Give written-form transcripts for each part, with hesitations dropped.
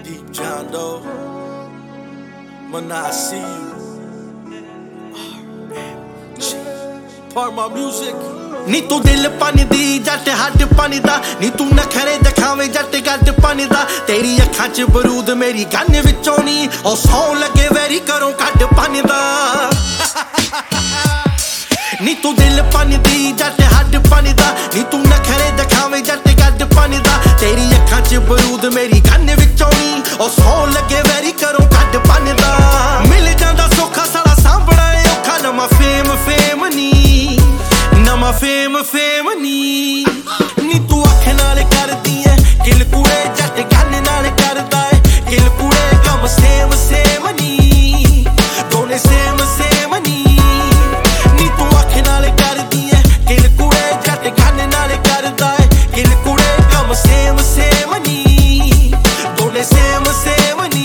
Deep John Doe. When I see you, part my music. नी तू दिल पानी दी जट हड्ड पानी दा नी तू नखरे दिखावे जट गड्ड पानी दा तेरी अखां च बरूद मेरी गन विचों नी ओ सौ लगे वैरी करो कड्ड पानी दा नी तू दिल पानी दी जट हड्ड पानी दा नी तू नखरे दिखावे जट गड्ड पानी दा तेरी अखां च बरूद मेरी गन विचों नी ओ सौ लगे वैरी करो कड्ड पानी दा मिल जांदा सौखा साला सांभना औखा नवां फेम फेम नी नवां फेम फेम नी नी तू अख नाल करदी ऐ किल कुड़े जट गन नाल करदा ऐ किल कुड़े कम सेम सेम नी दोने सेम सेम नी नी तू अख नाल करदी ऐ किल कुड़े जट गन नाल करदा ऐ किल कुड़े कम सेम सेम नी दोने सेम सेम नी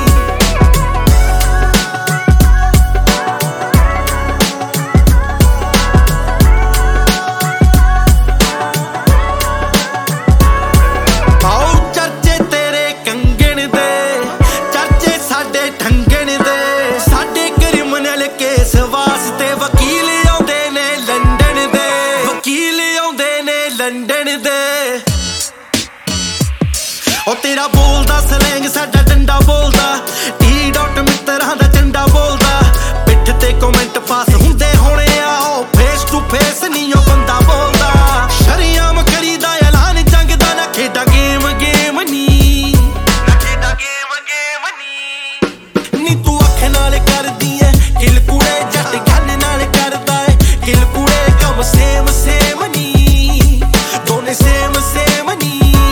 ओ तेरा बोलदा सलैंग साडा डंडा बोलदा टी डॉट मित्तरां दा झंडा बोलदा पिठ ते कमेंट पास हुंदे होणे आ ओ फेस टू फेस नी ओ बंदा बोलदा शरियाम करीदा ऐलान जंग दा ना खेडा गेम गेम नी खेडा गेम गेम नी तू अख नाल करदी ऐ किल कुड़े जट गन नाल करदा ऐ किल कुड़े कम सेम सेम नी दोने सेम सेम नी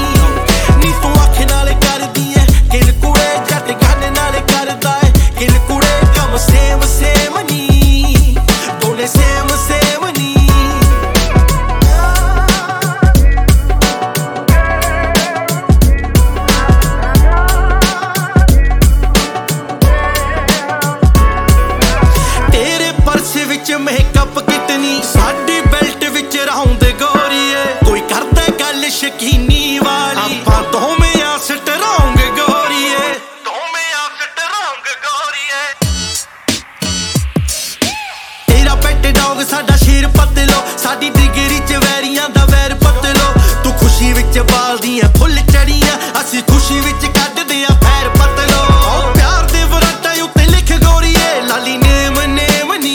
मेकअप कितनी साडी बेल्ट विच राउंड गोरीए कोई करदा गल शकीनी वाली आपां दोवें आ स्ट्रांग गोरीए दोवें आ स्ट्रांग गोरीए तेरा पेट डॉग साडा शेर पतलो साडी डिगरी च वैरियां दा वैर पतलो तू खुशी विच बालदी ऐ फुੱਲ चढ़ियां असी खुशी विच कड्डदे आ पैर पतलो प्यार दे वराटा उत्ते लिख गोरीए लाली नेम नेम नी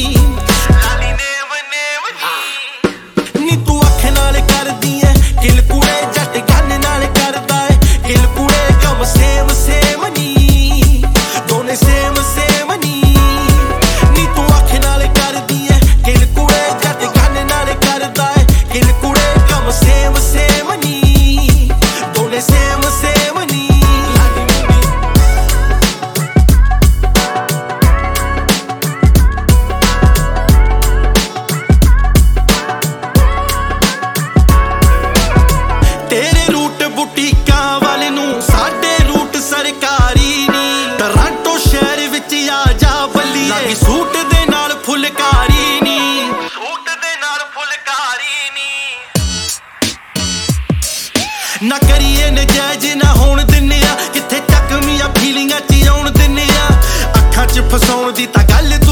तू अख नाल करदी ऐ किल कुड़े जट गन नाल करदा ऐ किल कुड़े कम सेम सेम नी दोने सेम सेम नी नी तू अख नाल करदी ऐ किल कुड़े जट गन नाल करदा ऐ किल कुड़े कम सेम सेम नी दोने सेम सेम नी तेरे रूट बुटीकां वाले नू साडे रूट सरकारी नी टोरंटो शहर विच आ जा बल्ली लागी सूट दे नाल फुलकारी नी सूट दे नाल फुलकारी नी ना करिए नजायज ना होण दिन्ने आ किथे चकमियां फीलिंगां च आउण दिन्ने आ अखां च फसाउण दी तां गल